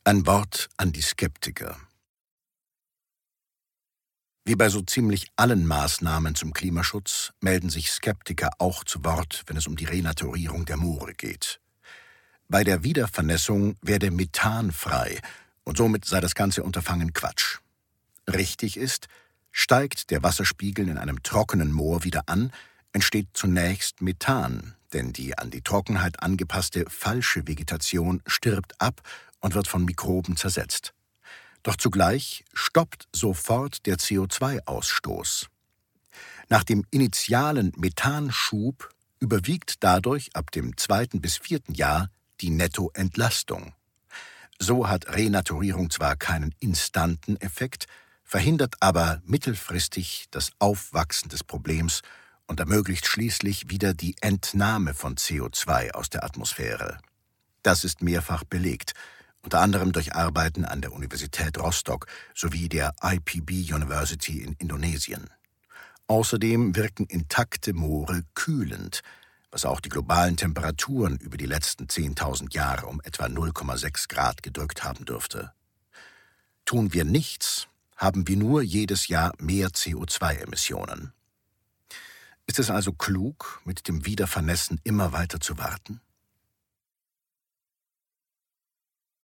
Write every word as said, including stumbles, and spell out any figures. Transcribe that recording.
Ein Wort an die Skeptiker. Wie bei so ziemlich allen Maßnahmen zum Klimaschutz melden sich Skeptiker auch zu Wort, wenn es um die Renaturierung der Moore geht. Bei der Wiedervernässung werde Methan frei und somit sei das ganze Unterfangen Quatsch. Richtig ist, steigt der Wasserspiegel in einem trockenen Moor wieder an, entsteht zunächst Methan, denn die an die Trockenheit angepasste falsche Vegetation stirbt ab und wird von Mikroben zersetzt. Doch zugleich stoppt sofort der C O zwei Ausstoß. Nach dem initialen Methanschub überwiegt dadurch ab dem zweiten bis vierten Jahr die Nettoentlastung. So hat Renaturierung zwar keinen instanten Effekt, verhindert aber mittelfristig das Aufwachsen des Problems und ermöglicht schließlich wieder die Entnahme von C O zwei aus der Atmosphäre. Das ist mehrfach belegt, unter anderem durch Arbeiten an der Universität Rostock sowie der I P B University in Indonesien. Außerdem wirken intakte Moore kühlend, was auch die globalen Temperaturen über die letzten zehntausend Jahre um etwa null Komma sechs Grad gedrückt haben dürfte. Tun wir nichts, haben wir nur jedes Jahr mehr C O zwei Emissionen. Ist es also klug, mit dem Wiedervernässen immer weiter zu warten?